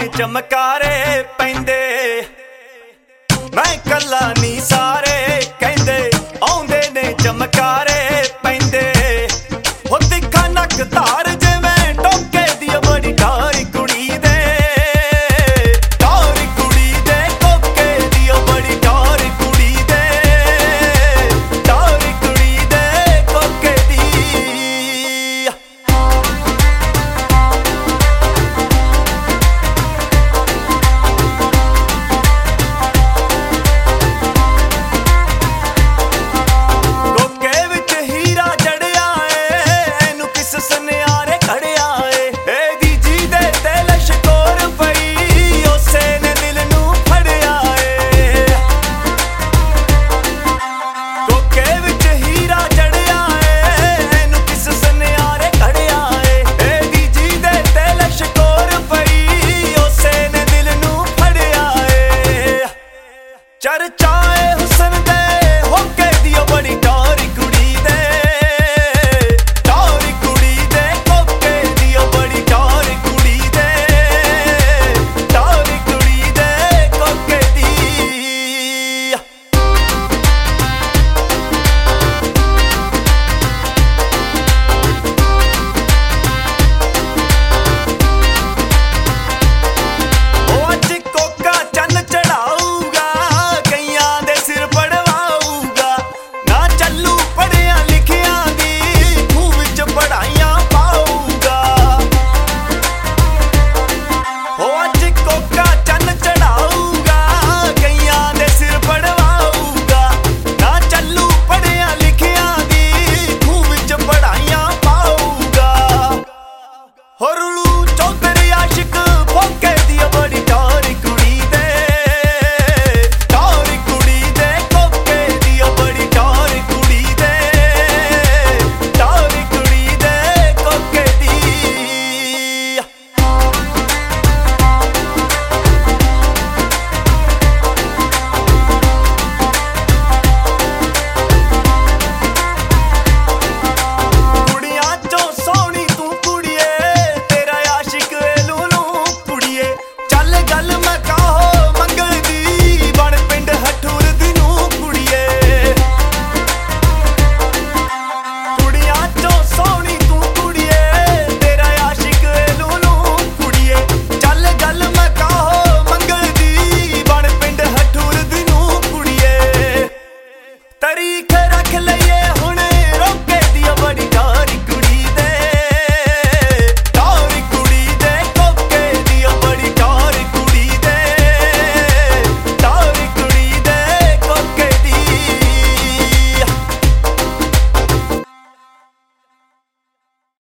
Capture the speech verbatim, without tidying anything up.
चमकारे पैंदे मैं कला नी सारे कहंदे आउंदे ने चमकारे पैंदे हो तिखा नक धार जिवें टोके दी बड़ी ठारी कुड़ी दे ठारी कुड़ी दे कोके दी बड़ी ठारी कुड़ी दे ठारी कुड़ी दे कोके दी चर्चाए हुसन दे होके दियो बड़ी ठारी कुड़ी दे ठारी कुड़ी दे कोके दियो बड़ी ठारी कुड़ी दे ठारी कुड़ी दे कोके दी ओ अज कोका चन चढ़ाऊ कोका